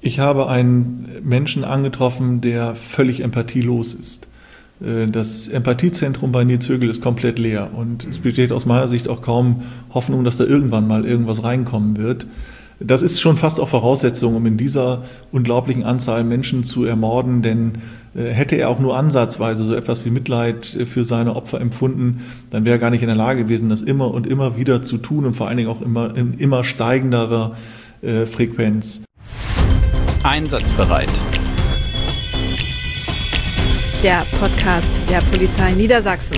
Ich habe einen Menschen angetroffen, der völlig empathielos ist. Das Empathiezentrum bei Nils Högel ist komplett leer und es besteht aus meiner Sicht auch kaum Hoffnung, dass da irgendwann mal irgendwas reinkommen wird. Das ist schon fast auch Voraussetzung, um in dieser unglaublichen Anzahl Menschen zu ermorden, denn hätte er auch nur ansatzweise so etwas wie Mitleid für seine Opfer empfunden, dann wäre er gar nicht in der Lage gewesen, das immer und immer wieder zu tun und vor allen Dingen auch in immer steigenderer Frequenz. Einsatzbereit. Der Podcast der Polizei Niedersachsen.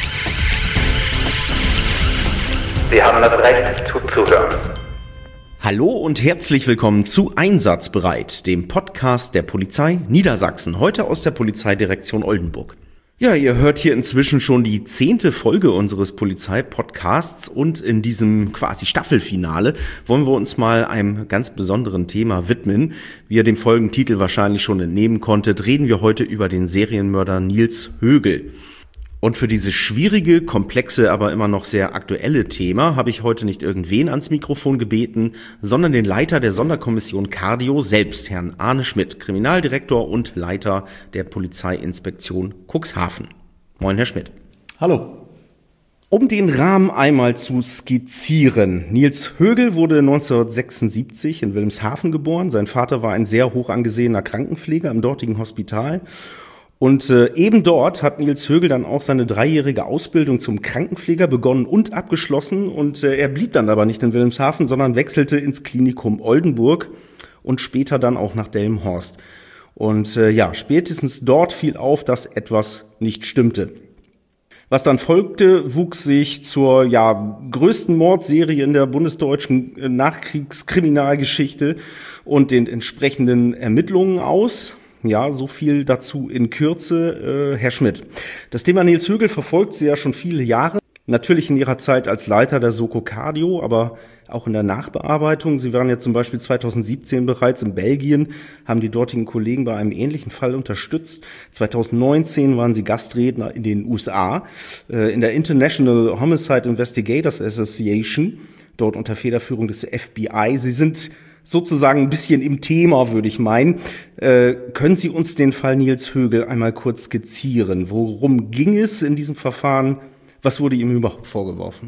Sie haben das Recht zuzuhören. Hallo und herzlich willkommen zu Einsatzbereit, dem Podcast der Polizei Niedersachsen, heute aus der Polizeidirektion Oldenburg. Ja, ihr hört hier inzwischen schon die 10. Folge unseres Polizeipodcasts und in diesem quasi Staffelfinale wollen wir uns mal einem ganz besonderen Thema widmen. Wie ihr dem Folgentitel wahrscheinlich schon entnehmen konntet, reden wir heute über den Serienmörder Nils Högel. Und für dieses schwierige, komplexe, aber immer noch sehr aktuelle Thema habe ich heute nicht irgendwen ans Mikrofon gebeten, sondern den Leiter der Sonderkommission Cardio selbst, Herrn Arne Schmidt, Kriminaldirektor und Leiter der Polizeiinspektion Cuxhaven. Moin, Herr Schmidt. Hallo. Um den Rahmen einmal zu skizzieren. Nils Högel wurde 1976 in Wilhelmshaven geboren. Sein Vater war ein sehr hoch angesehener Krankenpfleger im dortigen Hospital. Und eben dort hat Nils Högel dann auch seine 3-jährige Ausbildung zum Krankenpfleger begonnen und abgeschlossen. Und er blieb dann aber nicht in Wilhelmshaven, sondern wechselte ins Klinikum Oldenburg und später dann auch nach Delmenhorst. Und spätestens dort fiel auf, dass etwas nicht stimmte. Was dann folgte, wuchs sich zur größten Mordserie in der bundesdeutschen Nachkriegskriminalgeschichte und den entsprechenden Ermittlungen aus. Ja, so viel dazu in Kürze. Herr Schmidt, das Thema Nils Högel verfolgt Sie ja schon viele Jahre. Natürlich in Ihrer Zeit als Leiter der Soko Cardio, aber auch in der Nachbearbeitung. Sie waren ja zum Beispiel 2017 bereits in Belgien, haben die dortigen Kollegen bei einem ähnlichen Fall unterstützt. 2019 waren Sie Gastredner in den USA, in der International Homicide Investigators Association, dort unter Federführung des FBI. Sie sind sozusagen ein bisschen im Thema, würde ich meinen. Können Sie uns den Fall Nils Högel einmal kurz skizzieren? Worum ging es in diesem Verfahren? Was wurde ihm überhaupt vorgeworfen?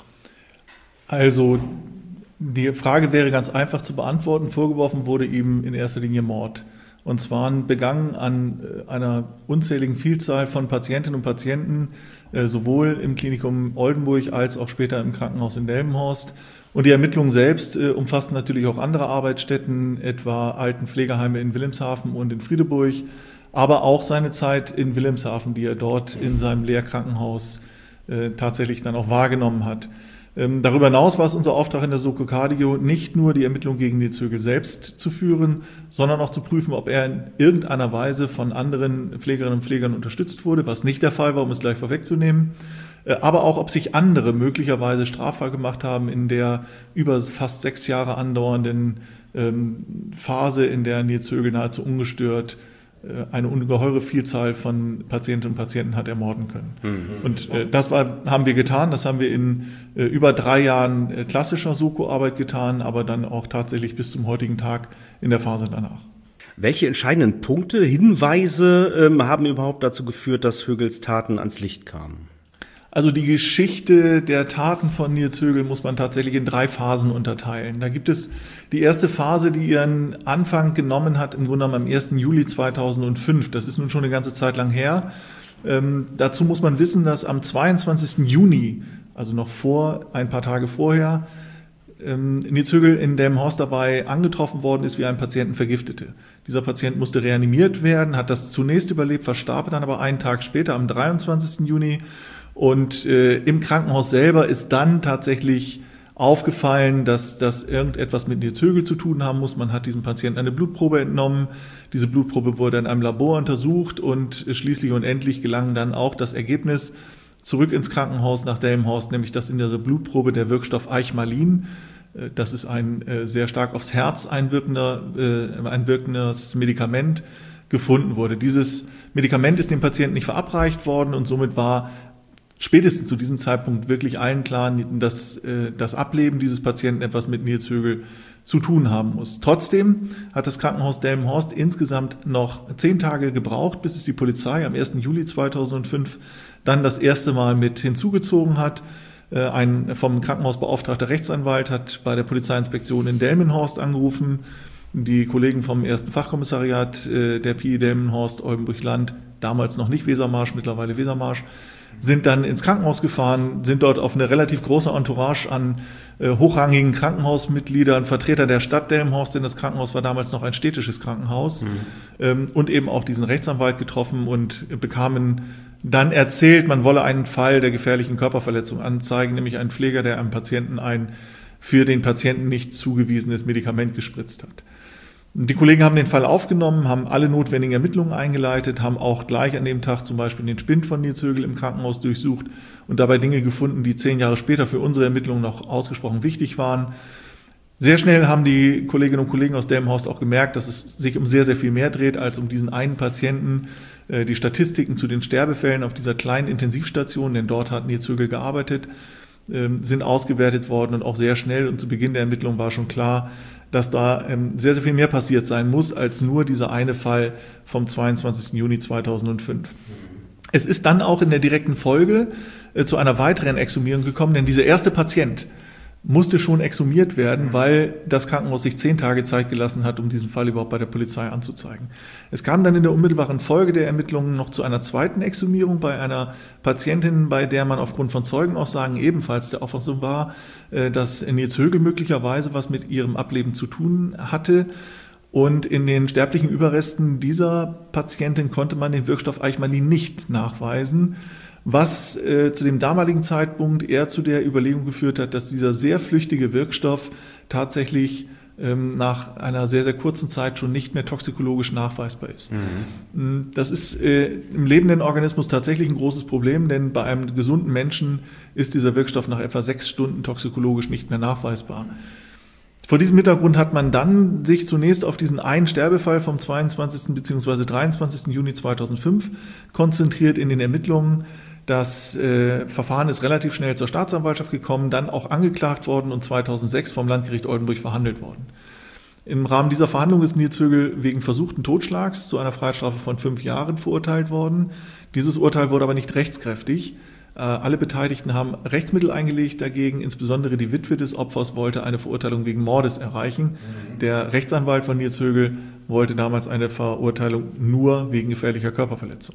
Also die Frage wäre ganz einfach zu beantworten. Vorgeworfen wurde ihm in erster Linie Mord. Und zwar begangen an einer unzähligen Vielzahl von Patientinnen und Patienten, sowohl im Klinikum Oldenburg als auch später im Krankenhaus in Delmenhorst. Und die Ermittlungen selbst umfassten natürlich auch andere Arbeitsstätten, etwa Altenpflegeheime in Wilhelmshaven und in Friedeburg, aber auch seine Zeit in Wilhelmshaven, die er dort in seinem Lehrkrankenhaus tatsächlich dann auch wahrgenommen hat. Darüber hinaus war es unser Auftrag in der Soko Cardio, nicht nur die Ermittlung gegen Nils Högel selbst zu führen, sondern auch zu prüfen, ob er in irgendeiner Weise von anderen Pflegerinnen und Pflegern unterstützt wurde, was nicht der Fall war, um es gleich vorwegzunehmen. Aber auch, ob sich andere möglicherweise strafbar gemacht haben in der über fast 6 Jahre andauernden Phase, in der Nils Högel nahezu ungestört eine ungeheure Vielzahl von Patientinnen und Patienten hat ermorden können. Und das haben wir getan. Das haben wir in über 3 Jahren klassischer Soko-Arbeit getan, aber dann auch tatsächlich bis zum heutigen Tag in der Phase danach. Welche entscheidenden Punkte, Hinweise haben überhaupt dazu geführt, dass Högels Taten ans Licht kamen? Also die Geschichte der Taten von Nils Högel muss man tatsächlich in 3 Phasen unterteilen. Da gibt es die erste Phase, die ihren Anfang genommen hat, im Grunde genommen am 1. Juli 2005. Das ist nun schon eine ganze Zeit lang her. Dazu muss man wissen, dass am 22. Juni, also noch ein paar Tage vorher, Nils Högel in Delmenhorst dabei angetroffen worden ist, wie ein Patienten vergiftete. Dieser Patient musste reanimiert werden, hat das zunächst überlebt, verstarb dann aber einen Tag später, am 23. Juni. Und im Krankenhaus selber ist dann tatsächlich aufgefallen, dass das irgendetwas mit Nils Högel zu tun haben muss. Man hat diesem Patienten eine Blutprobe entnommen. Diese Blutprobe wurde in einem Labor untersucht und schließlich und endlich gelang dann auch das Ergebnis zurück ins Krankenhaus nach Delmenhorst, nämlich dass in dieser Blutprobe der Wirkstoff Eichmalin, das ist ein sehr stark aufs Herz einwirkendes Medikament, gefunden wurde. Dieses Medikament ist dem Patienten nicht verabreicht worden und somit war spätestens zu diesem Zeitpunkt wirklich allen klar, dass das Ableben dieses Patienten etwas mit Nils Högel zu tun haben muss. Trotzdem hat das Krankenhaus Delmenhorst insgesamt noch 10 Tage gebraucht, bis es die Polizei am 1. Juli 2005 dann das erste Mal mit hinzugezogen hat. Ein vom Krankenhaus beauftragter Rechtsanwalt hat bei der Polizeiinspektion in Delmenhorst angerufen. Die Kollegen vom 1. Fachkommissariat der PI Delmenhorst, Oldenburg-Land, damals noch nicht Wesermarsch, mittlerweile Wesermarsch, sind dann ins Krankenhaus gefahren, sind dort auf eine relativ große Entourage an hochrangigen Krankenhausmitgliedern, Vertreter der Stadt Delmenhorst, denn das Krankenhaus war damals noch ein städtisches Krankenhaus, und eben auch diesen Rechtsanwalt getroffen und bekamen dann erzählt, man wolle einen Fall der gefährlichen Körperverletzung anzeigen, nämlich einen Pfleger, der einem Patienten ein für den Patienten nicht zugewiesenes Medikament gespritzt hat. Die Kollegen haben den Fall aufgenommen, haben alle notwendigen Ermittlungen eingeleitet, haben auch gleich an dem Tag zum Beispiel den Spind von Nils Högel im Krankenhaus durchsucht und dabei Dinge gefunden, die 10 Jahre später für unsere Ermittlungen noch ausgesprochen wichtig waren. Sehr schnell haben die Kolleginnen und Kollegen aus Delmenhorst auch gemerkt, dass es sich um sehr, sehr viel mehr dreht als um diesen einen Patienten. Die Statistiken zu den Sterbefällen auf dieser kleinen Intensivstation, denn dort hat Nils Högel gearbeitet, sind ausgewertet worden und auch sehr schnell und zu Beginn der Ermittlung war schon klar, dass da sehr, sehr viel mehr passiert sein muss als nur dieser eine Fall vom 22. Juni 2005. Es ist dann auch in der direkten Folge zu einer weiteren Exhumierung gekommen, denn dieser erste Patient musste schon exhumiert werden, weil das Krankenhaus sich 10 Tage Zeit gelassen hat, um diesen Fall überhaupt bei der Polizei anzuzeigen. Es kam dann in der unmittelbaren Folge der Ermittlungen noch zu einer zweiten Exhumierung bei einer Patientin, bei der man aufgrund von Zeugenaussagen ebenfalls der Auffassung war, dass Nils Högel möglicherweise was mit ihrem Ableben zu tun hatte. Und in den sterblichen Überresten dieser Patientin konnte man den Wirkstoff Eichmalin nicht nachweisen, was zu dem damaligen Zeitpunkt eher zu der Überlegung geführt hat, dass dieser sehr flüchtige Wirkstoff tatsächlich nach einer sehr, sehr kurzen Zeit schon nicht mehr toxikologisch nachweisbar ist. Das ist im lebenden Organismus tatsächlich ein großes Problem, denn bei einem gesunden Menschen ist dieser Wirkstoff nach etwa 6 Stunden toxikologisch nicht mehr nachweisbar. Vor diesem Hintergrund hat man dann sich zunächst auf diesen einen Sterbefall vom 22. bzw. 23. Juni 2005 konzentriert in den Ermittlungen. Das Verfahren ist relativ schnell zur Staatsanwaltschaft gekommen, dann auch angeklagt worden und 2006 vom Landgericht Oldenburg verhandelt worden. Im Rahmen dieser Verhandlung ist Nils Högel wegen versuchten Totschlags zu einer Freiheitsstrafe von 5 Jahren verurteilt worden. Dieses Urteil wurde aber nicht rechtskräftig. Alle Beteiligten haben Rechtsmittel eingelegt dagegen, insbesondere die Witwe des Opfers wollte eine Verurteilung wegen Mordes erreichen. Der Rechtsanwalt von Nils Högel wollte damals eine Verurteilung nur wegen gefährlicher Körperverletzung.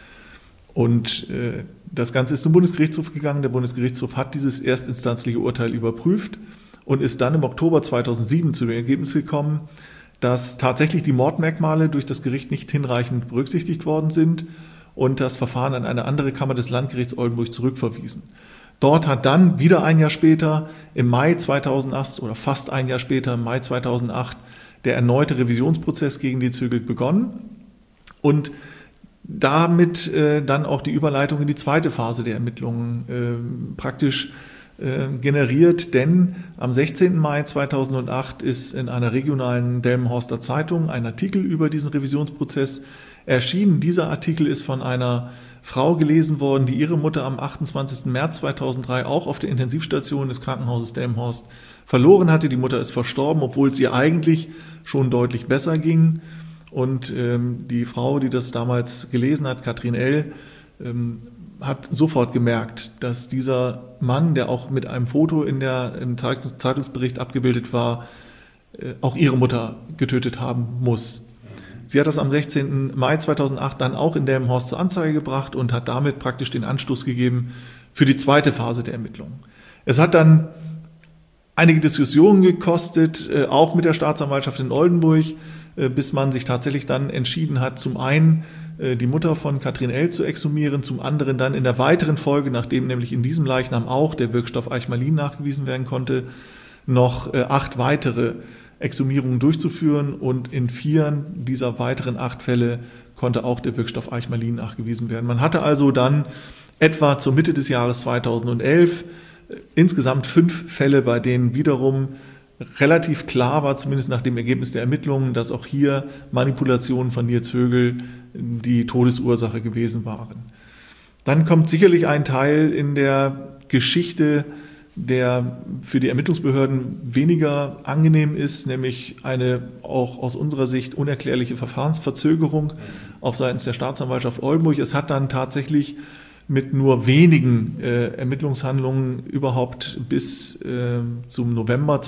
Und das Ganze ist zum Bundesgerichtshof gegangen. Der Bundesgerichtshof hat dieses erstinstanzliche Urteil überprüft und ist dann im Oktober 2007 zu dem Ergebnis gekommen, dass tatsächlich die Mordmerkmale durch das Gericht nicht hinreichend berücksichtigt worden sind und das Verfahren an eine andere Kammer des Landgerichts Oldenburg zurückverwiesen. Dort hat dann wieder ein Jahr später, im Mai 2008 oder fast ein Jahr später, im Mai 2008, der erneute Revisionsprozess gegen Nils Högel begonnen und damit dann auch die Überleitung in die zweite Phase der Ermittlungen praktisch generiert, denn am 16. Mai 2008 ist in einer regionalen Delmenhorster Zeitung ein Artikel über diesen Revisionsprozess erschienen. Dieser Artikel ist von einer Frau gelesen worden, die ihre Mutter am 28. März 2003 auch auf der Intensivstation des Krankenhauses Delmenhorst verloren hatte. Die Mutter ist verstorben, obwohl es ihr eigentlich schon deutlich besser ging. Und die Frau, die das damals gelesen hat, Katrin L., hat sofort gemerkt, dass dieser Mann, der auch mit einem Foto im Zeitungsbericht abgebildet war, auch ihre Mutter getötet haben muss. Sie hat das am 16. Mai 2008 dann auch in Delmenhorst zur Anzeige gebracht und hat damit praktisch den Anstoß gegeben für die zweite Phase der Ermittlungen. Es hat dann einige Diskussionen gekostet, auch mit der Staatsanwaltschaft in Oldenburg, bis man sich tatsächlich dann entschieden hat, zum einen die Mutter von Katrin L. zu exhumieren, zum anderen dann in der weiteren Folge, nachdem nämlich in diesem Leichnam auch der Wirkstoff Eichmalin nachgewiesen werden konnte, noch 8 weitere Exhumierungen durchzuführen und in 4 dieser weiteren 8 Fälle konnte auch der Wirkstoff Eichmalin nachgewiesen werden. Man hatte also dann etwa zur Mitte des Jahres 2011 insgesamt 5 Fälle, bei denen wiederum relativ klar war, zumindest nach dem Ergebnis der Ermittlungen, dass auch hier Manipulationen von Nils Högel die Todesursache gewesen waren. Dann kommt sicherlich ein Teil in der Geschichte der für die Ermittlungsbehörden weniger angenehm ist, nämlich eine auch aus unserer Sicht unerklärliche Verfahrensverzögerung auf seitens der Staatsanwaltschaft Oldenburg. Es hat dann tatsächlich mit nur wenigen Ermittlungshandlungen überhaupt bis zum November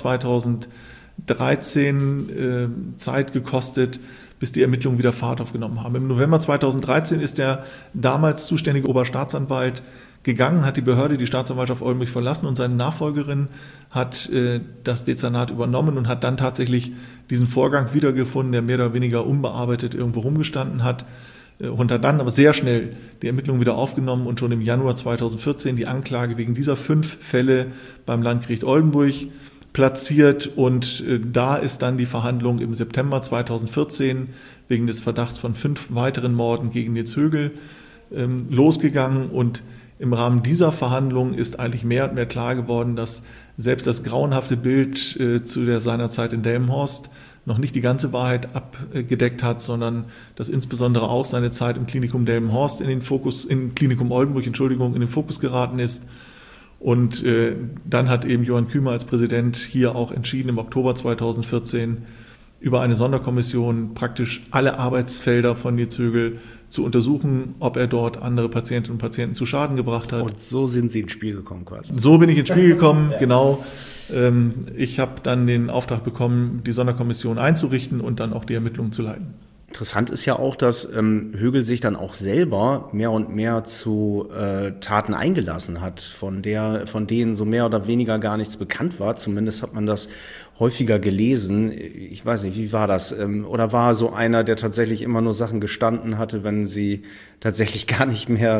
2013 Zeit gekostet, bis die Ermittlungen wieder Fahrt aufgenommen haben. Im November 2013 ist der damals zuständige Oberstaatsanwalt gegangen, hat die Behörde, die Staatsanwaltschaft Oldenburg verlassen und seine Nachfolgerin hat das Dezernat übernommen und hat dann tatsächlich diesen Vorgang wiedergefunden, der mehr oder weniger unbearbeitet irgendwo rumgestanden hat. Und hat dann aber sehr schnell die Ermittlungen wieder aufgenommen und schon im Januar 2014 die Anklage wegen dieser 5 Fälle beim Landgericht Oldenburg platziert. Und da ist dann die Verhandlung im September 2014 wegen des Verdachts von 5 weiteren Morden gegen Nils Högel losgegangen. Und im Rahmen dieser Verhandlungen ist eigentlich mehr und mehr klar geworden, dass selbst das grauenhafte Bild zu der seinerzeit in Delmenhorst noch nicht die ganze Wahrheit abgedeckt hat, sondern dass insbesondere auch seine Zeit im Klinikum Delmenhorst im Klinikum Oldenburg, in den Fokus geraten ist. Und dann hat eben Johann Kümer als Präsident hier auch entschieden, im Oktober 2014 über eine Sonderkommission praktisch alle Arbeitsfelder von Nils Högel zu untersuchen, ob er dort andere Patientinnen und Patienten zu Schaden gebracht hat. Und so sind Sie ins Spiel gekommen quasi. So bin ich ins Spiel gekommen, genau. Ich habe dann den Auftrag bekommen, die Sonderkommission einzurichten und dann auch die Ermittlungen zu leiten. Interessant ist ja auch, dass Högel sich dann auch selber mehr und mehr zu Taten eingelassen hat, von denen so mehr oder weniger gar nichts bekannt war. Zumindest hat man das häufiger gelesen. Ich weiß nicht, wie war das? Oder war so einer, der tatsächlich immer nur Sachen gestanden hatte, wenn sie tatsächlich gar nicht mehr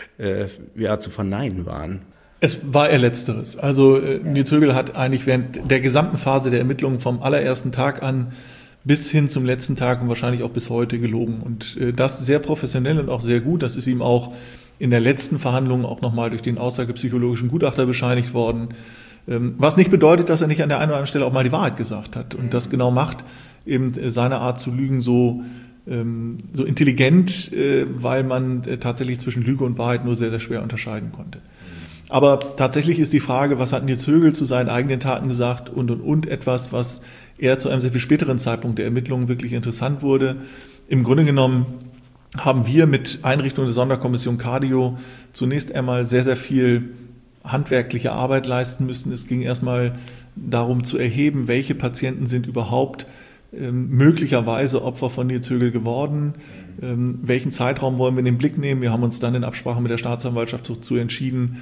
zu verneinen waren? Es war eher Letzteres. Also Nils Högel hat eigentlich während der gesamten Phase der Ermittlungen vom allerersten Tag an bis hin zum letzten Tag und wahrscheinlich auch bis heute gelogen. Und das sehr professionell und auch sehr gut. Das ist ihm auch in der letzten Verhandlung auch nochmal durch den aussagepsychologischen Gutachter bescheinigt worden. Was nicht bedeutet, dass er nicht an der einen oder anderen Stelle auch mal die Wahrheit gesagt hat. Und das genau macht eben seine Art zu lügen so intelligent, weil man tatsächlich zwischen Lüge und Wahrheit nur sehr, sehr schwer unterscheiden konnte. Aber tatsächlich ist die Frage, was hat Nils Högel zu seinen eigenen Taten gesagt und etwas, was eher zu einem sehr viel späteren Zeitpunkt der Ermittlungen wirklich interessant wurde. Im Grunde genommen haben wir mit Einrichtung der Sonderkommission Cardio zunächst einmal sehr, sehr viel handwerkliche Arbeit leisten müssen. Es ging erstmal darum zu erheben, welche Patienten sind überhaupt möglicherweise Opfer von Nils Högel geworden. Welchen Zeitraum wollen wir in den Blick nehmen? Wir haben uns dann in Absprache mit der Staatsanwaltschaft dazu entschieden,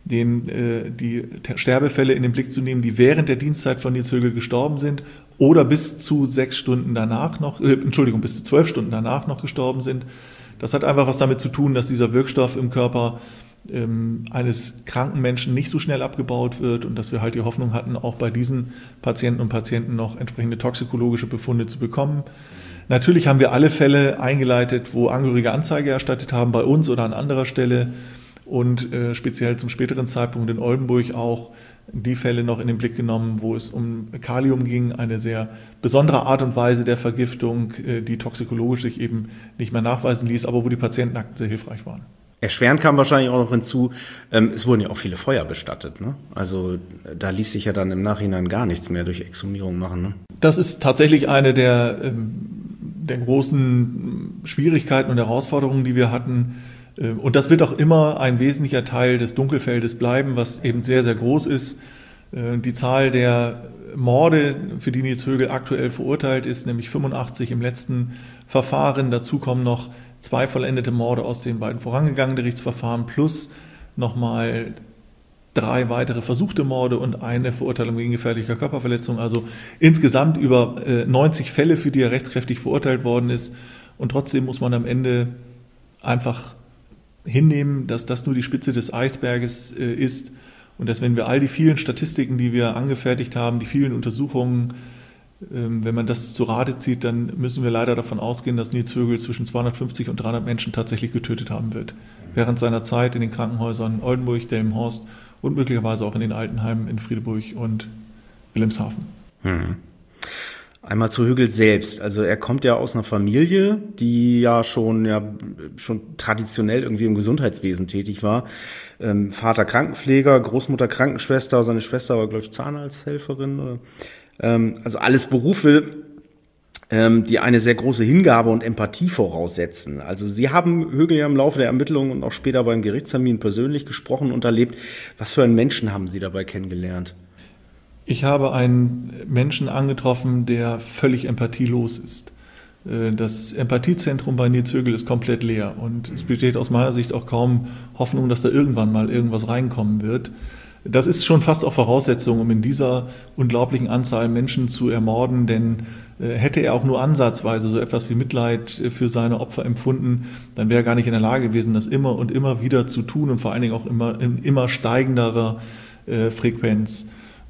die Sterbefälle in den Blick zu nehmen, die während der Dienstzeit von Nils Högel gestorben sind oder bis zu 6 Stunden danach bis zu 12 Stunden danach noch gestorben sind. Das hat einfach was damit zu tun, dass dieser Wirkstoff im Körper eines kranken Menschen nicht so schnell abgebaut wird und dass wir halt die Hoffnung hatten, auch bei diesen Patienten und Patienten noch entsprechende toxikologische Befunde zu bekommen. Natürlich haben wir alle Fälle eingeleitet, wo Angehörige Anzeige erstattet haben, bei uns oder an anderer Stelle und speziell zum späteren Zeitpunkt in Oldenburg auch die Fälle noch in den Blick genommen, wo es um Kalium ging, eine sehr besondere Art und Weise der Vergiftung, die toxikologisch sich eben nicht mehr nachweisen ließ, aber wo die Patientenakten sehr hilfreich waren. Erschwerend kam wahrscheinlich auch noch hinzu, es wurden ja auch viele Feuer bestattet, ne? Also da ließ sich ja dann im Nachhinein gar nichts mehr durch Exhumierung machen, ne? Das ist tatsächlich eine der großen Schwierigkeiten und Herausforderungen, die wir hatten. Und das wird auch immer ein wesentlicher Teil des Dunkelfeldes bleiben, was eben sehr, sehr groß ist. Die Zahl der Morde, für die Nils Högel aktuell verurteilt ist, nämlich 85 im letzten Verfahren. Dazu kommen noch 2 vollendete Morde aus den beiden vorangegangenen Gerichtsverfahren plus nochmal 3 weitere versuchte Morde und eine Verurteilung wegen gefährlicher Körperverletzung. Also insgesamt über 90 Fälle, für die er rechtskräftig verurteilt worden ist. Und trotzdem muss man am Ende einfach hinnehmen, dass das nur die Spitze des Eisberges ist und dass, wenn wir all die vielen Statistiken, die wir angefertigt haben, die vielen Untersuchungen, wenn man das zu Rate zieht, dann müssen wir leider davon ausgehen, dass Nils Högel zwischen 250 und 300 Menschen tatsächlich getötet haben wird. Während seiner Zeit in den Krankenhäusern Oldenburg, Delmenhorst und möglicherweise auch in den Altenheimen in Friedeburg und Wilhelmshaven. Einmal zu Högel selbst. Also er kommt ja aus einer Familie, die ja schon traditionell irgendwie im Gesundheitswesen tätig war. Vater Krankenpfleger, Großmutter Krankenschwester, seine Schwester war, glaube ich, Zahnarzthelferin. Also alles Berufe, die eine sehr große Hingabe und Empathie voraussetzen. Also Sie haben Högel ja im Laufe der Ermittlungen und auch später beim Gerichtstermin persönlich gesprochen und erlebt. Was für einen Menschen haben Sie dabei kennengelernt? Ich habe einen Menschen angetroffen, der völlig empathielos ist. Das Empathiezentrum bei Nils Högel ist komplett leer und es besteht aus meiner Sicht auch kaum Hoffnung, dass da irgendwann mal irgendwas reinkommen wird. Das ist schon fast auch Voraussetzung, um in dieser unglaublichen Anzahl Menschen zu ermorden, denn hätte er auch nur ansatzweise so etwas wie Mitleid für seine Opfer empfunden, dann wäre er gar nicht in der Lage gewesen, das immer und immer wieder zu tun und vor allen Dingen auch in immer steigenderer Frequenz.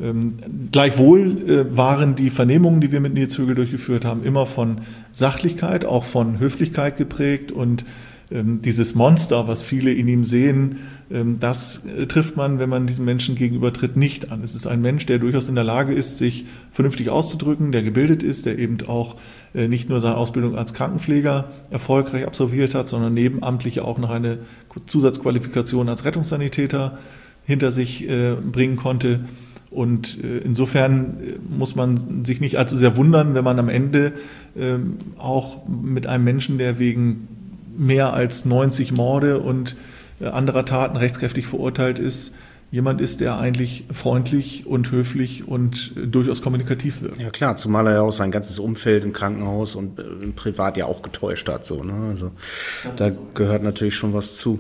Gleichwohl waren die Vernehmungen, die wir mit Nils Högel durchgeführt haben, immer von Sachlichkeit, auch von Höflichkeit geprägt und dieses Monster, was viele in ihm sehen, das trifft man, wenn man diesem Menschen gegenübertritt, nicht an. Es ist ein Mensch, der durchaus in der Lage ist, sich vernünftig auszudrücken, der gebildet ist, der eben auch nicht nur seine Ausbildung als Krankenpfleger erfolgreich absolviert hat, sondern nebenamtlich auch noch eine Zusatzqualifikation als Rettungssanitäter hinter sich bringen konnte. Und insofern muss man sich nicht allzu sehr wundern, wenn man am Ende auch mit einem Menschen, der wegen mehr als 90 Morde und anderer Taten rechtskräftig verurteilt ist, jemand ist, der eigentlich freundlich und höflich und durchaus kommunikativ wirkt. Ja klar, zumal er ja auch sein ganzes Umfeld im Krankenhaus und privat ja auch getäuscht hat. So, ne? Also da gehört natürlich schon was zu.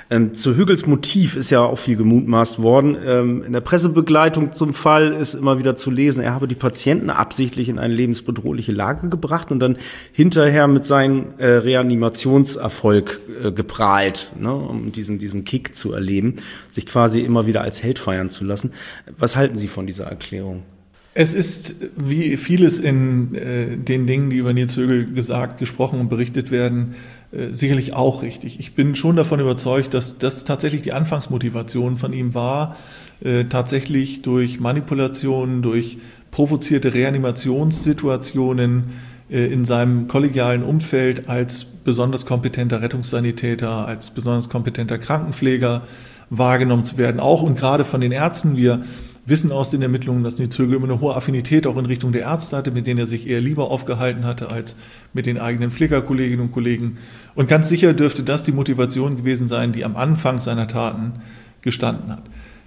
Zu Högels Motiv ist ja auch viel gemutmaßt worden. In der Pressebegleitung zum Fall ist immer wieder zu lesen, er habe die Patienten absichtlich in eine lebensbedrohliche Lage gebracht und dann hinterher mit seinem Reanimationserfolg geprahlt, ne? Um diesen Kick zu erleben, sich quasi immer wieder als Held feiern zu lassen. Was halten Sie von dieser Erklärung? Es ist, wie vieles in den Dingen, die über Nils Högel gesagt, gesprochen und berichtet werden, sicherlich auch richtig. Ich bin schon davon überzeugt, dass das tatsächlich die Anfangsmotivation von ihm war, tatsächlich durch Manipulationen, durch provozierte Reanimationssituationen in seinem kollegialen Umfeld als besonders kompetenter Rettungssanitäter, als besonders kompetenter Krankenpfleger wahrgenommen zu werden, auch und gerade von den Ärzten. Wir wissen aus den Ermittlungen, dass Nils Högel immer eine hohe Affinität auch in Richtung der Ärzte hatte, mit denen er sich eher lieber aufgehalten hatte als mit den eigenen Pflegerkolleginnen und Kollegen. Und ganz sicher dürfte das die Motivation gewesen sein, die am Anfang seiner Taten gestanden hat.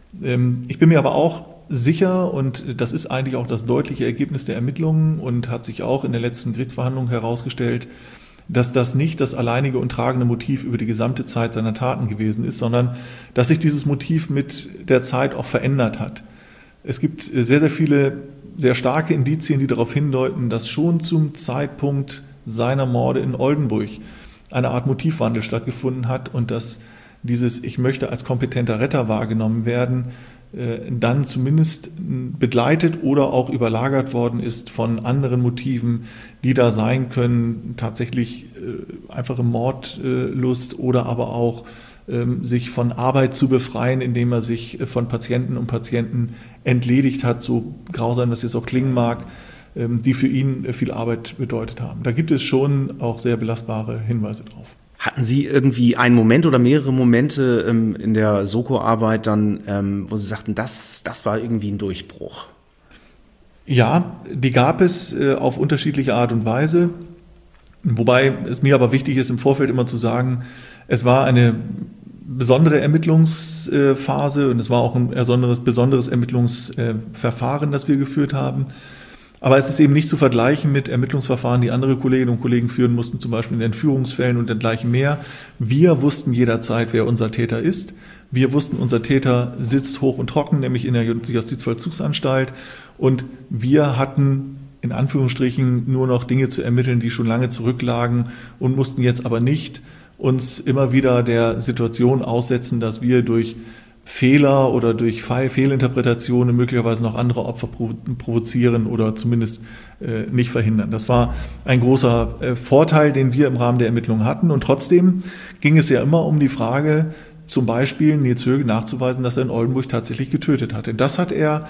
Ich bin mir aber auch sicher, und das ist eigentlich auch das deutliche Ergebnis der Ermittlungen und hat sich auch in der letzten Gerichtsverhandlung herausgestellt, dass das nicht das alleinige und tragende Motiv über die gesamte Zeit seiner Taten gewesen ist, sondern dass sich dieses Motiv mit der Zeit auch verändert hat. Es gibt sehr, sehr viele, sehr starke Indizien, die darauf hindeuten, dass schon zum Zeitpunkt seiner Morde in Oldenburg eine Art Motivwandel stattgefunden hat und dass dieses "Ich möchte als kompetenter Retter wahrgenommen werden" dann zumindest begleitet oder auch überlagert worden ist von anderen Motiven, die da sein können, tatsächlich einfache Mordlust oder aber auch sich von Arbeit zu befreien, indem er sich von Patienten und Patienten entledigt hat, so grausam das jetzt auch klingen mag, die für ihn viel Arbeit bedeutet haben. Da gibt es schon auch sehr belastbare Hinweise drauf. Hatten Sie irgendwie einen Moment oder mehrere Momente in der Soko-Arbeit dann, wo Sie sagten, das war irgendwie ein Durchbruch? Ja, die gab es auf unterschiedliche Art und Weise, wobei es mir aber wichtig ist, im Vorfeld immer zu sagen, es war eine besondere Ermittlungsphase und es war auch ein besonderes Ermittlungsverfahren, das wir geführt haben. Aber es ist eben nicht zu vergleichen mit Ermittlungsverfahren, die andere Kolleginnen und Kollegen führen mussten, zum Beispiel in Entführungsfällen und dergleichen mehr. Wir wussten jederzeit, wer unser Täter ist. Wir wussten, unser Täter sitzt hoch und trocken, nämlich in der Justizvollzugsanstalt. Und wir hatten in Anführungsstrichen nur noch Dinge zu ermitteln, die schon lange zurücklagen und mussten jetzt aber nicht uns immer wieder der Situation aussetzen, dass wir durch Fehler oder durch Fehlinterpretationen möglicherweise noch andere Opfer provozieren oder zumindest nicht verhindern. Das war ein großer Vorteil, den wir im Rahmen der Ermittlungen hatten. Und trotzdem ging es ja immer um die Frage, zum Beispiel Nils Högel nachzuweisen, dass er in Oldenburg tatsächlich getötet hatte. Das hat er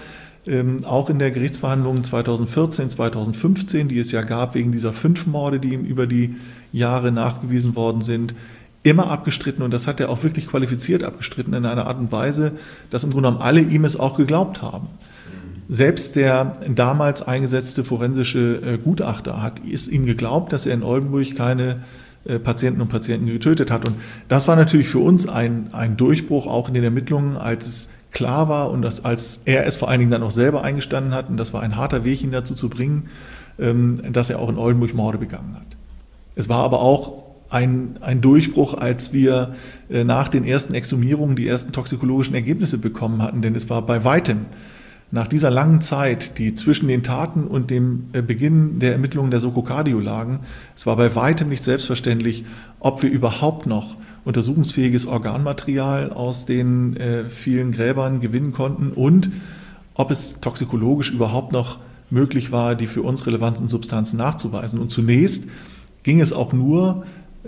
auch in der Gerichtsverhandlung 2014, 2015, die es ja gab wegen dieser 5 Morde, die ihm über die Jahre nachgewiesen worden sind, immer abgestritten, und das hat er auch wirklich qualifiziert abgestritten in einer Art und Weise, dass im Grunde genommen alle ihm es auch geglaubt haben. Selbst der damals eingesetzte forensische Gutachter hat es ihm geglaubt, dass er in Oldenburg keine Patienten und Patienten getötet hat. Und das war natürlich für uns ein Durchbruch auch in den Ermittlungen, als es klar war und als er es vor allen Dingen dann auch selber eingestanden hat, und das war ein harter Weg, ihn dazu zu bringen, dass er auch in Oldenburg Morde begangen hat. Es war aber auch ein Durchbruch, als wir nach den ersten Exhumierungen die ersten toxikologischen Ergebnisse bekommen hatten, denn es war bei weitem nach dieser langen Zeit, die zwischen den Taten und dem Beginn der Ermittlungen der Soko Cardio lagen, es war bei weitem nicht selbstverständlich, ob wir überhaupt noch untersuchungsfähiges Organmaterial aus den vielen Gräbern gewinnen konnten und ob es toxikologisch überhaupt noch möglich war, die für uns relevanten Substanzen nachzuweisen. Und zunächst ging es auch nur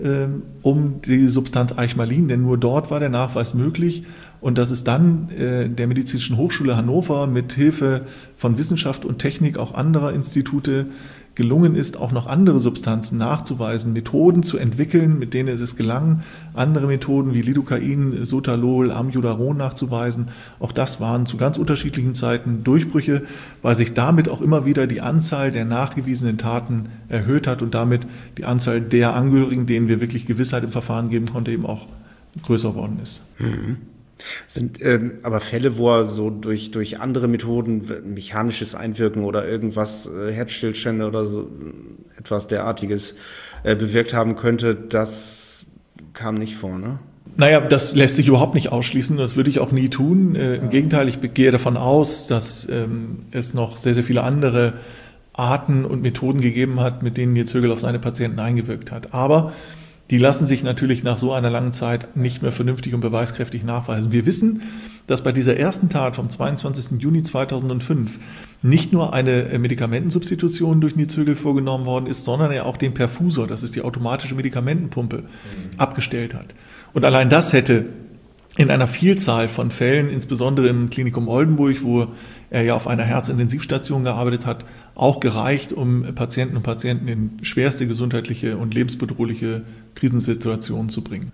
um die Substanz Eichmalin, denn nur dort war der Nachweis möglich. Und dass es dann der Medizinischen Hochschule Hannover mit Hilfe von Wissenschaft und Technik auch anderer Institute gelungen ist, auch noch andere Substanzen nachzuweisen, Methoden zu entwickeln, mit denen es gelang, andere Methoden wie Lidocain, Sotalol, Amiodaron nachzuweisen. Auch das waren zu ganz unterschiedlichen Zeiten Durchbrüche, weil sich damit auch immer wieder die Anzahl der nachgewiesenen Taten erhöht hat und damit die Anzahl der Angehörigen, denen wir wirklich Gewissheit im Verfahren geben konnten, eben auch größer worden ist. Mhm. Sind aber Fälle, wo er so durch andere Methoden, mechanisches Einwirken oder irgendwas, Herzstillstände oder so etwas derartiges bewirkt haben könnte, das kam nicht vor, ne? Naja, das lässt sich überhaupt nicht ausschließen, das würde ich auch nie tun. Im Gegenteil, ich gehe davon aus, dass es noch sehr, sehr viele andere Arten und Methoden gegeben hat, mit denen Nils Högel auf seine Patienten eingewirkt hat. Aber die lassen sich natürlich nach so einer langen Zeit nicht mehr vernünftig und beweiskräftig nachweisen. Wir wissen, dass bei dieser ersten Tat vom 22. Juni 2005 nicht nur eine Medikamentensubstitution durch Nils Högel vorgenommen worden ist, sondern er auch den Perfusor, das ist die automatische Medikamentenpumpe, abgestellt hat. Und allein das hätte in einer Vielzahl von Fällen, insbesondere im Klinikum Oldenburg, wo er ja auf einer Herzintensivstation gearbeitet hat, auch gereicht, um Patienten und Patienten in schwerste gesundheitliche und lebensbedrohliche Krisensituationen zu bringen.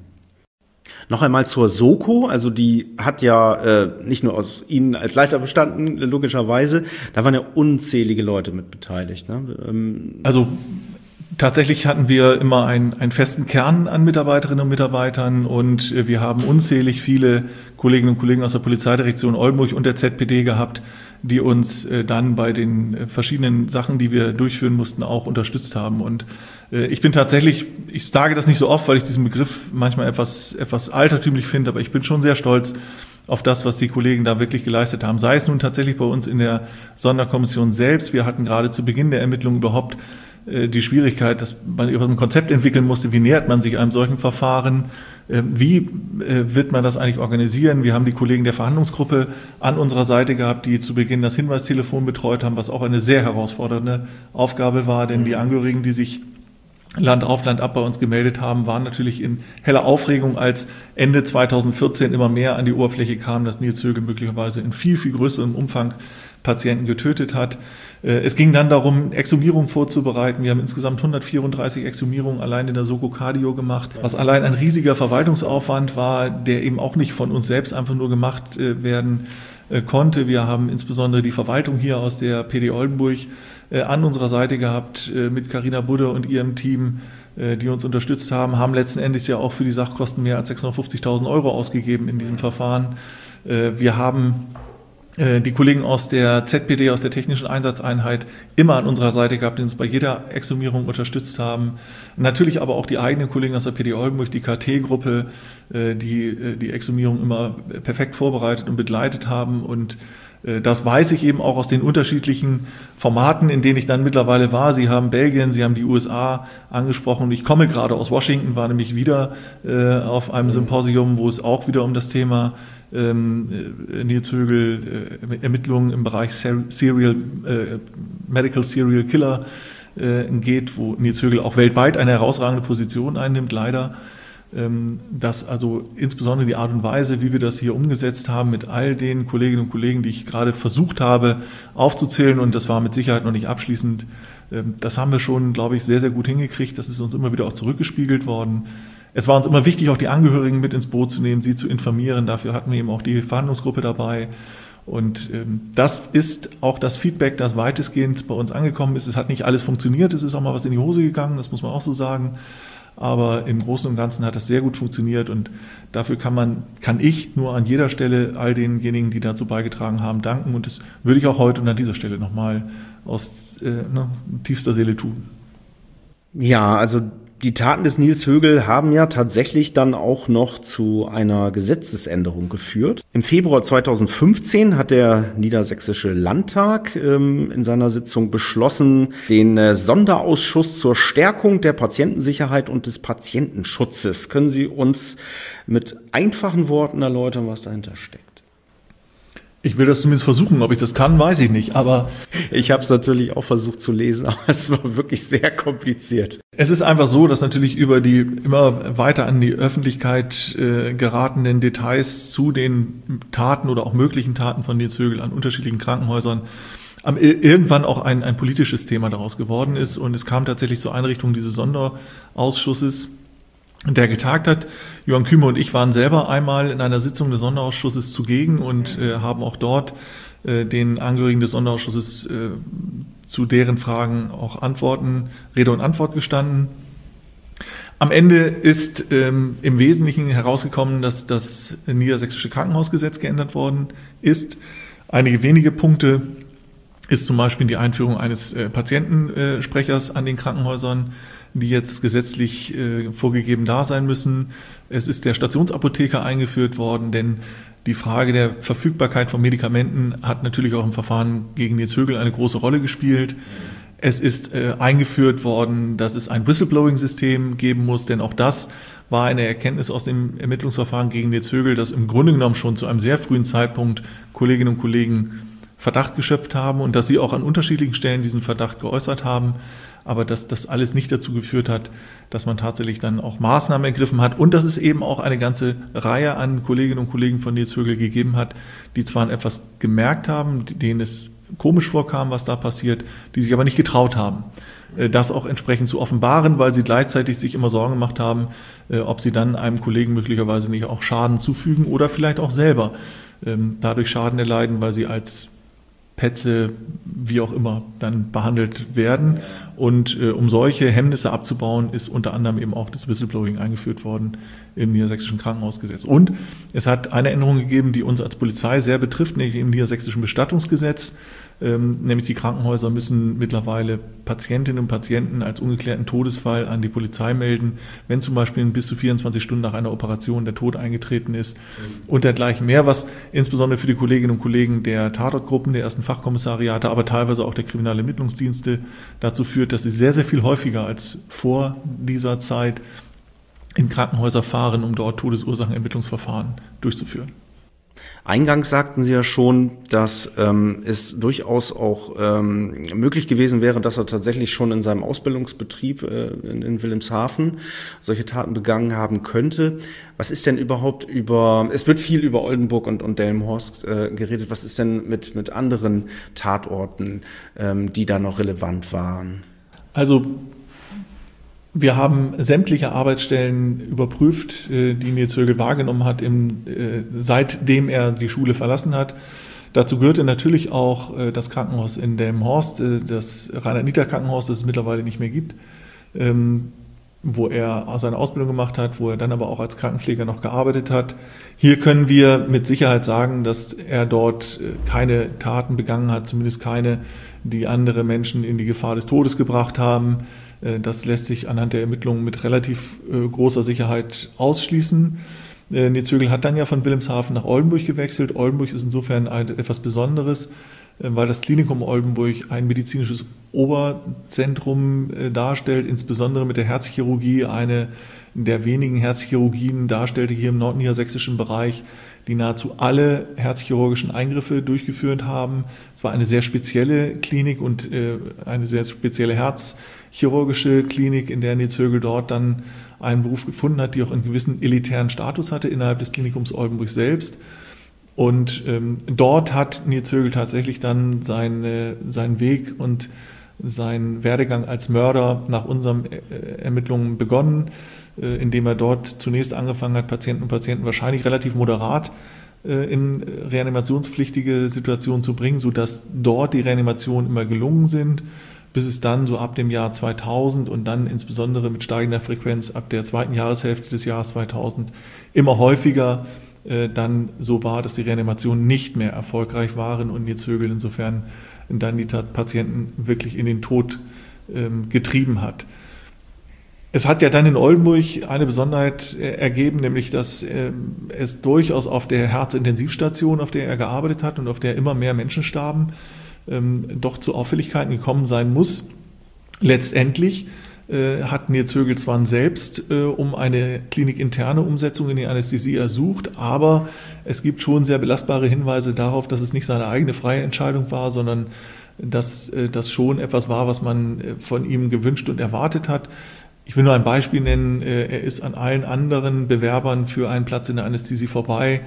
Noch einmal zur Soko, also die hat ja nicht nur aus Ihnen als Leiter bestanden, logischerweise, da waren ja unzählige Leute mit beteiligt, ne? Also tatsächlich hatten wir immer einen festen Kern an Mitarbeiterinnen und Mitarbeitern und wir haben unzählig viele Kolleginnen und Kollegen aus der Polizeidirektion Oldenburg und der ZPD gehabt, die uns dann bei den verschiedenen Sachen, die wir durchführen mussten, auch unterstützt haben. Und ich bin tatsächlich, ich sage das nicht so oft, weil ich diesen Begriff manchmal etwas altertümlich finde, aber ich bin schon sehr stolz auf das, was die Kollegen da wirklich geleistet haben. Sei es nun tatsächlich bei uns in der Sonderkommission selbst. Wir hatten gerade zu Beginn der Ermittlungen überhaupt die Schwierigkeit, dass man über ein Konzept entwickeln musste, wie nähert man sich einem solchen Verfahren, wie wird man das eigentlich organisieren. Wir haben die Kollegen der Verhandlungsgruppe an unserer Seite gehabt, die zu Beginn das Hinweistelefon betreut haben, was auch eine sehr herausfordernde Aufgabe war, denn die Angehörigen, die sich Land auf, Land ab bei uns gemeldet haben, waren natürlich in heller Aufregung, als Ende 2014 immer mehr an die Oberfläche kam, dass Nils Högel möglicherweise in viel, viel größerem Umfang Patienten getötet hat. Es ging dann darum, Exhumierungen vorzubereiten. Wir haben insgesamt 134 Exhumierungen allein in der Soko Cardio gemacht, was allein ein riesiger Verwaltungsaufwand war, der eben auch nicht von uns selbst einfach nur gemacht werden konnte. Wir haben insbesondere die Verwaltung hier aus der PD Oldenburg an unserer Seite gehabt mit Carina Budde und ihrem Team, die uns unterstützt haben letzten Endes ja auch für die Sachkosten mehr als 650.000 € ausgegeben in diesem Verfahren. Wir haben die Kollegen aus der ZPD, aus der Technischen Einsatzeinheit, immer an unserer Seite gehabt, die uns bei jeder Exhumierung unterstützt haben. Natürlich aber auch die eigenen Kollegen aus der PD Oldenburg, die KT-Gruppe, die Exhumierung immer perfekt vorbereitet und begleitet haben. Und das weiß ich eben auch aus den unterschiedlichen Formaten, in denen ich dann mittlerweile war. Sie haben Belgien, Sie haben die USA angesprochen. Ich komme gerade aus Washington, war nämlich wieder auf einem Symposium, wo es auch wieder um das Thema Nils Högel, Ermittlungen im Bereich Medical Serial Killer geht, wo Nils Högel auch weltweit eine herausragende Position einnimmt, leider. dass also insbesondere die Art und Weise, wie wir das hier umgesetzt haben mit all den Kolleginnen und Kollegen, die ich gerade versucht habe aufzuzählen, und das war mit Sicherheit noch nicht abschließend, das haben wir schon, glaube ich, sehr, sehr gut hingekriegt. Das ist uns immer wieder auch zurückgespiegelt worden. Es war uns immer wichtig, auch die Angehörigen mit ins Boot zu nehmen, sie zu informieren. Dafür hatten wir eben auch die Verhandlungsgruppe dabei. Und das ist auch das Feedback, das weitestgehend bei uns angekommen ist. Es hat nicht alles funktioniert, es ist auch mal was in die Hose gegangen, das muss man auch so sagen. Aber im Großen und Ganzen hat das sehr gut funktioniert, und dafür kann ich nur an jeder Stelle all denjenigen, die dazu beigetragen haben, danken, und das würde ich auch heute und an dieser Stelle nochmal aus tiefster Seele tun. Ja, also die Taten des Nils Högel haben ja tatsächlich dann auch noch zu einer Gesetzesänderung geführt. Im Februar 2015 hat der Niedersächsische Landtag in seiner Sitzung beschlossen, den Sonderausschuss zur Stärkung der Patientensicherheit und des Patientenschutzes. Können Sie uns mit einfachen Worten erläutern, was dahinter steckt? Ich will das zumindest versuchen, ob ich das kann, weiß ich nicht, aber ich habe es natürlich auch versucht zu lesen, aber es war wirklich sehr kompliziert. Es ist einfach so, dass natürlich über die immer weiter an die Öffentlichkeit geratenen Details zu den Taten oder auch möglichen Taten von Nils Högel an unterschiedlichen Krankenhäusern irgendwann auch ein politisches Thema daraus geworden ist, und es kam tatsächlich zur Einrichtung dieses Sonderausschusses, der getagt hat. Johann Kühme und ich waren selber einmal in einer Sitzung des Sonderausschusses zugegen und haben auch dort den Angehörigen des Sonderausschusses zu deren Fragen auch Rede und Antwort gestanden. Am Ende ist im Wesentlichen herausgekommen, dass das Niedersächsische Krankenhausgesetz geändert worden ist. Einige wenige Punkte ist zum Beispiel die Einführung eines Patientensprechers an den Krankenhäusern, die jetzt gesetzlich vorgegeben da sein müssen. Es ist der Stationsapotheker eingeführt worden, denn die Frage der Verfügbarkeit von Medikamenten hat natürlich auch im Verfahren gegen Nils Högel eine große Rolle gespielt. Es ist eingeführt worden, dass es ein Whistleblowing-System geben muss, denn auch das war eine Erkenntnis aus dem Ermittlungsverfahren gegen Nils Högel, dass im Grunde genommen schon zu einem sehr frühen Zeitpunkt Kolleginnen und Kollegen Verdacht geschöpft haben und dass sie auch an unterschiedlichen Stellen diesen Verdacht geäußert haben, aber dass das alles nicht dazu geführt hat, dass man tatsächlich dann auch Maßnahmen ergriffen hat und dass es eben auch eine ganze Reihe an Kolleginnen und Kollegen von Nils Högel gegeben hat, die zwar etwas gemerkt haben, denen es komisch vorkam, was da passiert, die sich aber nicht getraut haben, das auch entsprechend zu offenbaren, weil sie gleichzeitig sich immer Sorgen gemacht haben, ob sie dann einem Kollegen möglicherweise nicht auch Schaden zufügen oder vielleicht auch selber dadurch Schaden erleiden, weil sie als Petze, wie auch immer, dann behandelt werden. Und um solche Hemmnisse abzubauen, ist unter anderem eben auch das Whistleblowing eingeführt worden im Niedersächsischen Krankenhausgesetz. Und es hat eine Änderung gegeben, die uns als Polizei sehr betrifft, nämlich im Niedersächsischen Bestattungsgesetz. Nämlich die Krankenhäuser müssen mittlerweile Patientinnen und Patienten als ungeklärten Todesfall an die Polizei melden, wenn zum Beispiel bis zu 24 Stunden nach einer Operation der Tod eingetreten ist und dergleichen mehr, was insbesondere für die Kolleginnen und Kollegen der Tatortgruppen, der ersten Fachkommissariate, aber teilweise auch der Kriminalermittlungsdienste dazu führt, dass sie sehr, sehr viel häufiger als vor dieser Zeit in Krankenhäuser fahren, um dort Todesursachenentwicklungsverfahren durchzuführen. Eingangs sagten Sie ja schon, dass es durchaus auch möglich gewesen wäre, dass er tatsächlich schon in seinem Ausbildungsbetrieb in Wilhelmshaven solche Taten begangen haben könnte. Was ist denn überhaupt es wird viel über Oldenburg und Delmenhorst geredet, was ist denn mit anderen Tatorten, die da noch relevant waren? Also wir haben sämtliche Arbeitsstellen überprüft, die Nils Högel wahrgenommen hat, seitdem er die Schule verlassen hat. Dazu gehörte natürlich auch das Krankenhaus in Delmenhorst, das Reinhard-Nitter-Krankenhaus, das es mittlerweile nicht mehr gibt, wo er seine Ausbildung gemacht hat, wo er dann aber auch als Krankenpfleger noch gearbeitet hat. Hier können wir mit Sicherheit sagen, dass er dort keine Taten begangen hat, zumindest keine, die andere Menschen in die Gefahr des Todes gebracht haben. Das lässt sich anhand der Ermittlungen mit relativ großer Sicherheit ausschließen. Nils Högel hat dann ja von Wilhelmshaven nach Oldenburg gewechselt. Oldenburg ist insofern etwas Besonderes, weil das Klinikum Oldenburg ein medizinisches Oberzentrum darstellt, insbesondere mit der Herzchirurgie, eine der wenigen Herzchirurgien darstellte hier im nordniedersächsischen Bereich, die nahezu alle herzchirurgischen Eingriffe durchgeführt haben. Es war eine sehr spezielle Klinik und eine sehr spezielle herzchirurgische Klinik, in der Nils Högel dort dann einen Beruf gefunden hat, die auch einen gewissen elitären Status hatte innerhalb des Klinikums Oldenburg selbst. Und dort hat Nils Högel tatsächlich dann seinen Weg und seinen Werdegang als Mörder nach unseren Ermittlungen begonnen, indem er dort zunächst angefangen hat, Patienten und Patienten wahrscheinlich relativ moderat in reanimationspflichtige Situationen zu bringen, sodass dort die Reanimationen immer gelungen sind, bis es dann so ab dem Jahr 2000 und dann insbesondere mit steigender Frequenz ab der zweiten Jahreshälfte des Jahres 2000 immer häufiger dann so war, dass die Reanimationen nicht mehr erfolgreich waren und Nils Högel insofern dann die Patienten wirklich in den Tod getrieben hat. Es hat ja dann in Oldenburg eine Besonderheit ergeben, nämlich dass es durchaus auf der Herzintensivstation, auf der er gearbeitet hat und auf der immer mehr Menschen starben, doch zu Auffälligkeiten gekommen sein muss. Letztendlich hat Nils Högel zwar selbst um eine klinikinterne Umsetzung in die Anästhesie ersucht, aber es gibt schon sehr belastbare Hinweise darauf, dass es nicht seine eigene freie Entscheidung war, sondern dass das schon etwas war, was man von ihm gewünscht und erwartet hat. Ich will nur ein Beispiel nennen, er ist an allen anderen Bewerbern für einen Platz in der Anästhesie vorbei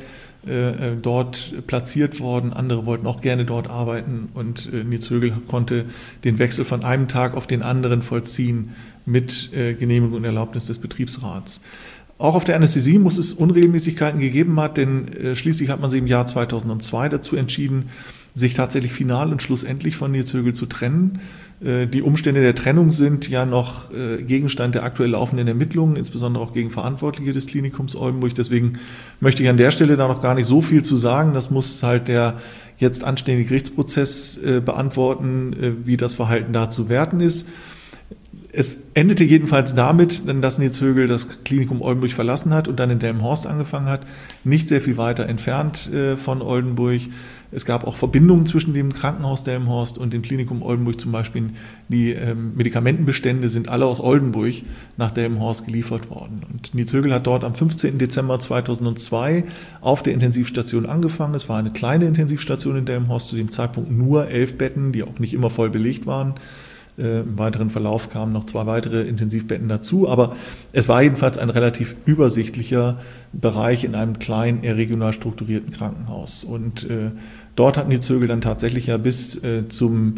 dort platziert worden. Andere wollten auch gerne dort arbeiten und Nils Högel konnte den Wechsel von einem Tag auf den anderen vollziehen mit Genehmigung und Erlaubnis des Betriebsrats. Auch auf der Anästhesie muss es Unregelmäßigkeiten gegeben haben, denn schließlich hat man sich im Jahr 2002 dazu entschieden, sich tatsächlich final und schlussendlich von Nils Högel zu trennen. Die Umstände der Trennung sind ja noch Gegenstand der aktuell laufenden Ermittlungen, insbesondere auch gegen Verantwortliche des Klinikums Oldenburg. Deswegen möchte ich an der Stelle da noch gar nicht so viel zu sagen. Das muss halt der jetzt anstehende Gerichtsprozess beantworten, wie das Verhalten da zu werten ist. Es endete jedenfalls damit, dass Nils Högel das Klinikum Oldenburg verlassen hat und dann in Delmenhorst angefangen hat, nicht sehr viel weiter entfernt von Oldenburg. Es gab auch Verbindungen zwischen dem Krankenhaus Delmenhorst und dem Klinikum Oldenburg, zum Beispiel die Medikamentenbestände sind alle aus Oldenburg nach Delmenhorst geliefert worden. Und Nils Högel hat dort am 15. Dezember 2002 auf der Intensivstation angefangen. Es war eine kleine Intensivstation in Delmenhorst, zu dem Zeitpunkt nur 11 Betten, die auch nicht immer voll belegt waren. Im weiteren Verlauf kamen noch 2 weitere Intensivbetten dazu, aber es war jedenfalls ein relativ übersichtlicher Bereich in einem kleinen, eher regional strukturierten Krankenhaus. Und dort hat Nils Högel dann tatsächlich ja bis zum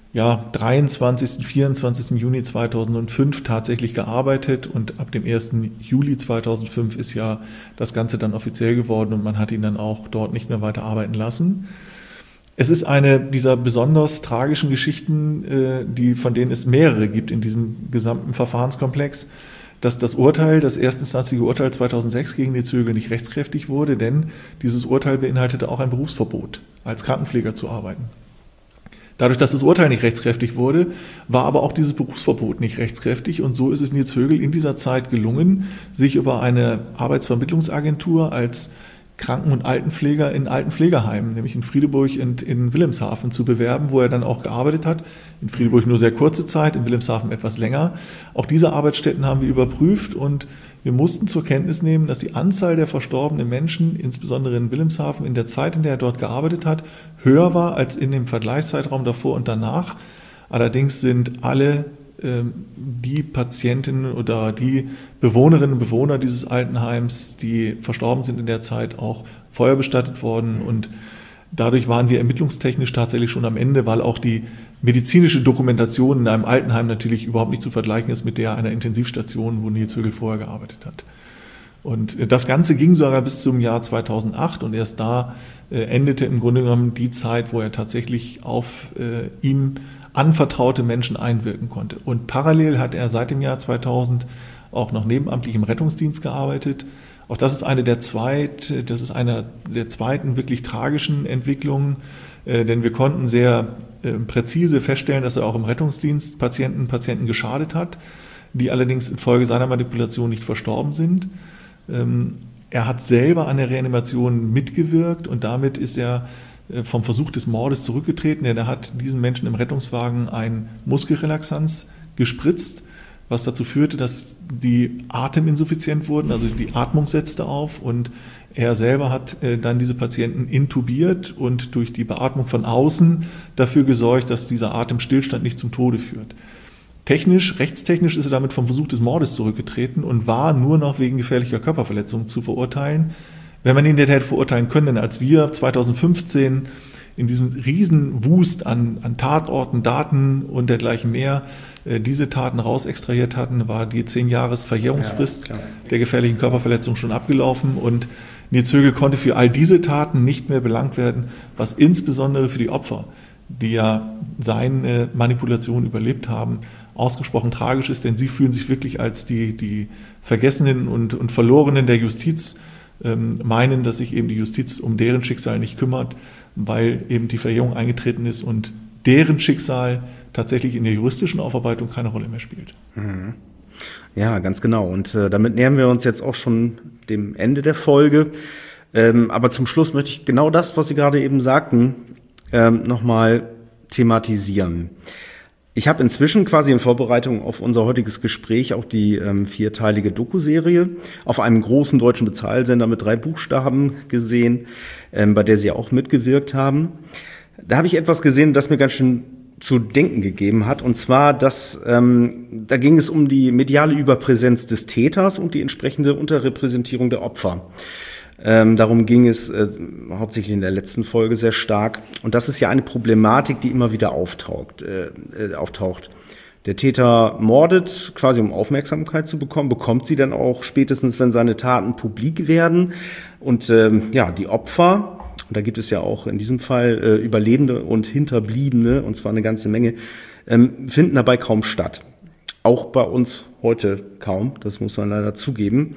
23., 24. Juni 2005 tatsächlich gearbeitet und ab dem 1. Juli 2005 ist ja das Ganze dann offiziell geworden und man hat ihn dann auch dort nicht mehr weiter arbeiten lassen. Es ist eine dieser besonders tragischen Geschichten, von denen es mehrere gibt in diesem gesamten Verfahrenskomplex, dass das Urteil, das erstinstanzliche Urteil 2006 gegen Nils Högel nicht rechtskräftig wurde, denn dieses Urteil beinhaltete auch ein Berufsverbot, als Krankenpfleger zu arbeiten. Dadurch, dass das Urteil nicht rechtskräftig wurde, war aber auch dieses Berufsverbot nicht rechtskräftig und so ist es Nils Högel in dieser Zeit gelungen, sich über eine Arbeitsvermittlungsagentur als Kranken- und Altenpfleger in Altenpflegeheimen, nämlich in Friedeburg und in Wilhelmshaven zu bewerben, wo er dann auch gearbeitet hat. In Friedeburg nur sehr kurze Zeit, in Wilhelmshaven etwas länger. Auch diese Arbeitsstätten haben wir überprüft und wir mussten zur Kenntnis nehmen, dass die Anzahl der verstorbenen Menschen, insbesondere in Wilhelmshaven, in der Zeit, in der er dort gearbeitet hat, höher war als in dem Vergleichszeitraum davor und danach. Allerdings sind alle die Patienten oder die Bewohnerinnen und Bewohner dieses Altenheims, die verstorben sind in der Zeit, auch feuerbestattet worden und dadurch waren wir ermittlungstechnisch tatsächlich schon am Ende, weil auch die medizinische Dokumentation in einem Altenheim natürlich überhaupt nicht zu vergleichen ist mit der einer Intensivstation, wo Nils Högel vorher gearbeitet hat. Und das Ganze ging sogar bis zum Jahr 2008 und erst da endete im Grunde genommen die Zeit, wo er tatsächlich auf ihm anvertraute Menschen einwirken konnte. Und parallel hat er seit dem Jahr 2000 auch noch nebenamtlich im Rettungsdienst gearbeitet. Auch das ist einer der zweiten wirklich tragischen Entwicklungen, denn wir konnten sehr präzise feststellen, dass er auch im Rettungsdienst Patienten geschadet hat, die allerdings infolge seiner Manipulation nicht verstorben sind. Er hat selber an der Reanimation mitgewirkt und damit ist er vom Versuch des Mordes zurückgetreten, denn er hat diesen Menschen im Rettungswagen ein Muskelrelaxanz gespritzt, was dazu führte, dass die ateminsuffiziент wurden, also die Atmung setzte auf und er selber hat dann diese Patienten intubiert und durch die Beatmung von außen dafür gesorgt, dass dieser Atemstillstand nicht zum Tode führt. Rechtstechnisch ist er damit vom Versuch des Mordes zurückgetreten und war nur noch wegen gefährlicher Körperverletzung zu verurteilen. Wenn man ihn hätte verurteilen können, denn als wir 2015 in diesem Riesenwust an Tatorten, Daten und dergleichen mehr diese Taten rausextrahiert hatten, war die 10-Jahres-Verjährungsfrist der gefährlichen Körperverletzung schon abgelaufen und Nils Högel konnte für all diese Taten nicht mehr belangt werden, was insbesondere für die Opfer, die ja seine Manipulation überlebt haben, ausgesprochen tragisch ist, denn sie fühlen sich wirklich als die Vergessenen und Verlorenen der Justiz, meinen, dass sich eben die Justiz um deren Schicksal nicht kümmert, weil eben die Verjährung eingetreten ist und deren Schicksal tatsächlich in der juristischen Aufarbeitung keine Rolle mehr spielt. Ja, ganz genau. Und damit nähern wir uns jetzt auch schon dem Ende der Folge. Aber zum Schluss möchte ich genau das, was Sie gerade eben sagten, nochmal thematisieren. Ich habe inzwischen quasi in Vorbereitung auf unser heutiges Gespräch auch die 4-teilige Doku-Serie auf einem großen deutschen Bezahlsender mit 3 Buchstaben gesehen, bei der Sie auch mitgewirkt haben. Da habe ich etwas gesehen, das mir ganz schön zu denken gegeben hat. Und zwar, da ging es um die mediale Überpräsenz des Täters und die entsprechende Unterrepräsentierung der Opfer. Darum ging es hauptsächlich in der letzten Folge sehr stark. Und das ist ja eine Problematik, die immer wieder auftaucht. Der Täter mordet, quasi um Aufmerksamkeit zu bekommen, bekommt sie dann auch spätestens, wenn seine Taten publik werden. Und die Opfer, und da gibt es ja auch in diesem Fall Überlebende und Hinterbliebene, und zwar eine ganze Menge, finden dabei kaum statt. Auch bei uns heute kaum, das muss man leider zugeben.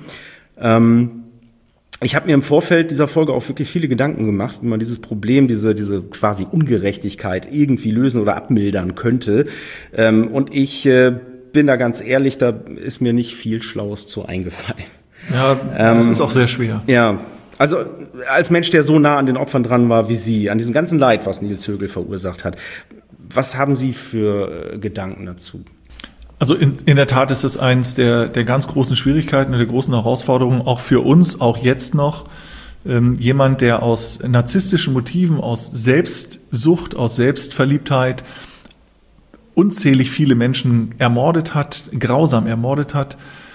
Ich habe mir im Vorfeld dieser Folge auch wirklich viele Gedanken gemacht, wie man dieses Problem, diese quasi Ungerechtigkeit irgendwie lösen oder abmildern könnte. Und ich bin da ganz ehrlich, da ist mir nicht viel Schlaues zu eingefallen. Ja, das ist auch sehr schwer. Ja, also als Mensch, der so nah an den Opfern dran war wie Sie, an diesem ganzen Leid, was Nils Högel verursacht hat, was haben Sie für Gedanken dazu? Also in der Tat ist es eins der ganz großen Schwierigkeiten und der großen Herausforderungen, auch für uns, auch jetzt noch, jemand, der aus narzisstischen Motiven, aus Selbstsucht, aus Selbstverliebtheit unzählig viele Menschen ermordet hat, grausam ermordet hat,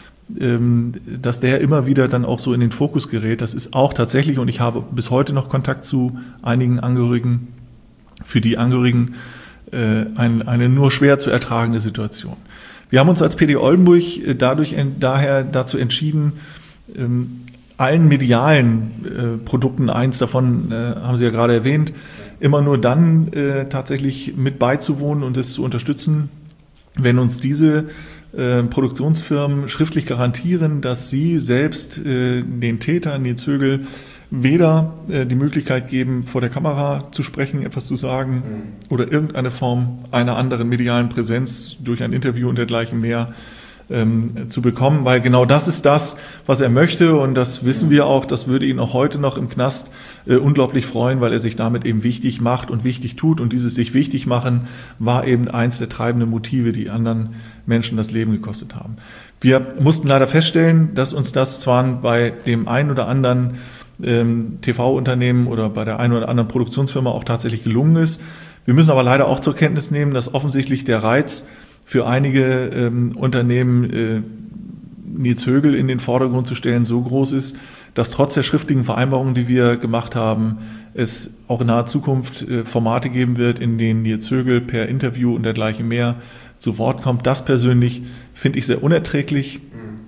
dass der immer wieder dann auch so in den Fokus gerät. Das ist auch tatsächlich, und ich habe bis heute noch Kontakt zu einigen Angehörigen, für die Angehörigen eine nur schwer zu ertragende Situation. Wir haben uns als PD Oldenburg daher dazu entschieden, allen medialen Produkten, eins davon haben Sie ja gerade erwähnt, immer nur dann tatsächlich mit beizuwohnen und es zu unterstützen, wenn uns diese Produktionsfirmen schriftlich garantieren, dass sie selbst den Täter, Nils Högel, weder die Möglichkeit geben, vor der Kamera zu sprechen, etwas zu sagen oder irgendeine Form einer anderen medialen Präsenz durch ein Interview und dergleichen mehr zu bekommen, weil genau das ist das, was er möchte, und das wissen wir auch, das würde ihn auch heute noch im Knast unglaublich freuen, weil er sich damit eben wichtig macht und wichtig tut, und dieses sich wichtig machen war eben eins der treibenden Motive, die anderen Menschen das Leben gekostet haben. Wir mussten leider feststellen, dass uns das zwar bei dem einen oder anderen TV-Unternehmen oder bei der einen oder anderen Produktionsfirma auch tatsächlich gelungen ist. Wir müssen aber leider auch zur Kenntnis nehmen, dass offensichtlich der Reiz für einige Unternehmen, Nils Högel in den Vordergrund zu stellen, so groß ist, dass trotz der schriftlichen Vereinbarungen, die wir gemacht haben, es auch in naher Zukunft Formate geben wird, in denen Nils Högel per Interview und dergleichen mehr zu Wort kommt. Das persönlich finde ich sehr unerträglich.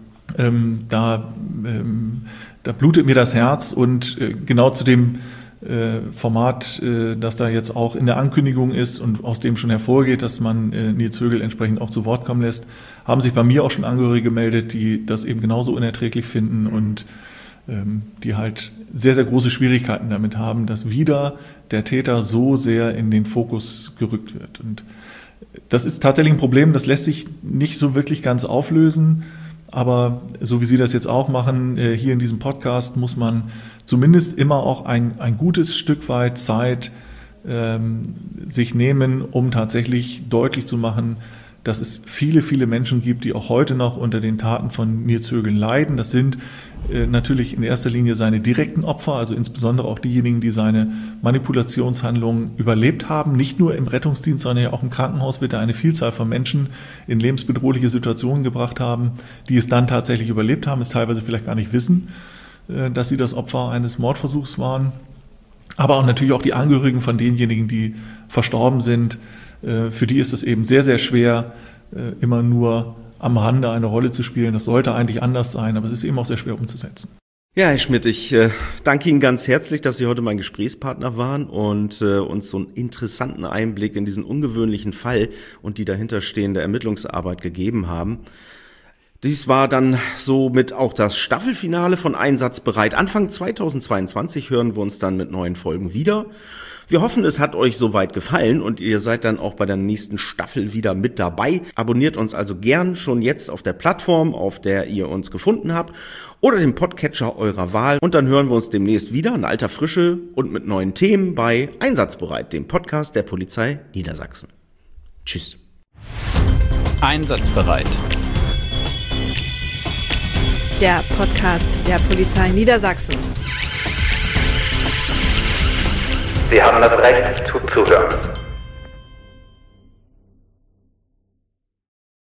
Da blutet mir das Herz, und genau zu dem Format, das da jetzt auch in der Ankündigung ist und aus dem schon hervorgeht, dass man Nils Högel entsprechend auch zu Wort kommen lässt, haben sich bei mir auch schon Angehörige gemeldet, die das eben genauso unerträglich finden und die halt sehr, sehr große Schwierigkeiten damit haben, dass wieder der Täter so sehr in den Fokus gerückt wird. Und das ist tatsächlich ein Problem, das lässt sich nicht so wirklich ganz auflösen. Aber so wie Sie das jetzt auch machen, hier in diesem Podcast, muss man zumindest immer auch ein gutes Stück weit Zeit sich nehmen, um tatsächlich deutlich zu machen, dass es viele, viele Menschen gibt, die auch heute noch unter den Taten von Nils Högel leiden. Das sind natürlich in erster Linie seine direkten Opfer, also insbesondere auch diejenigen, die seine Manipulationshandlungen überlebt haben. Nicht nur im Rettungsdienst, sondern ja auch im Krankenhaus wird er eine Vielzahl von Menschen in lebensbedrohliche Situationen gebracht haben, die es dann tatsächlich überlebt haben, es teilweise vielleicht gar nicht wissen, dass sie das Opfer eines Mordversuchs waren. Aber auch natürlich auch die Angehörigen von denjenigen, die verstorben sind. Für die ist es eben sehr, sehr schwer, immer nur am Rande eine Rolle zu spielen. Das sollte eigentlich anders sein, aber es ist eben auch sehr schwer umzusetzen. Ja, Herr Schmidt, ich danke Ihnen ganz herzlich, dass Sie heute mein Gesprächspartner waren und uns so einen interessanten Einblick in diesen ungewöhnlichen Fall und die dahinterstehende Ermittlungsarbeit gegeben haben. Dies war dann somit auch das Staffelfinale von Einsatzbereit. Anfang 2022 hören wir uns dann mit neuen Folgen wieder. Wir hoffen, es hat euch soweit gefallen und ihr seid dann auch bei der nächsten Staffel wieder mit dabei. Abonniert uns also gern schon jetzt auf der Plattform, auf der ihr uns gefunden habt oder dem Podcatcher eurer Wahl. Und dann hören wir uns demnächst wieder in alter Frische und mit neuen Themen bei Einsatzbereit, dem Podcast der Polizei Niedersachsen. Tschüss. Einsatzbereit. Der Podcast der Polizei Niedersachsen. Sie haben das Recht zuzuhören.